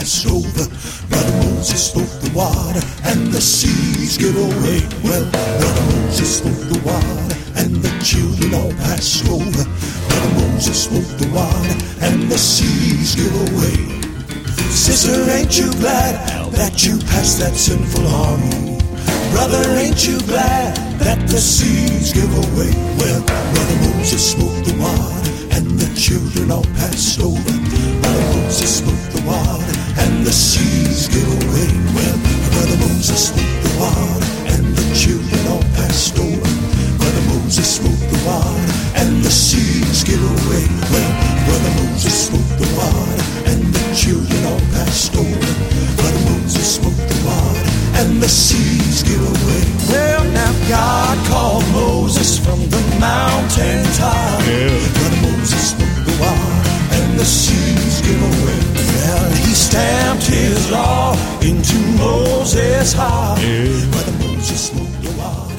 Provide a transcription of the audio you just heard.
passed over. Brother Moses spoke the water, and the seas give away. Well, Brother Moses spoke the water, and the children all passed over. Brother Moses spoke the water, and the seas give away. Sister, ain't you glad that you passed that sinful army? Brother, ain't you glad that the seas give away? Well, Brother Moses spoke the water, and the children all passed over. Brother Moses spoke the water, and the seas give away. Well, Brother Moses spoke the water, and the children all passed over. Brother Moses spoke the water, and the seas give away. Well, Brother Moses spoke the water, and the children all passed over. Brother Moses spoke the water, and the seas give away. Well, now God called Moses from the mountain top. Brother Moses spoke the water, and the seas give away. Well, he stamped his law into Moses' heart. Brother Moses spoke the water.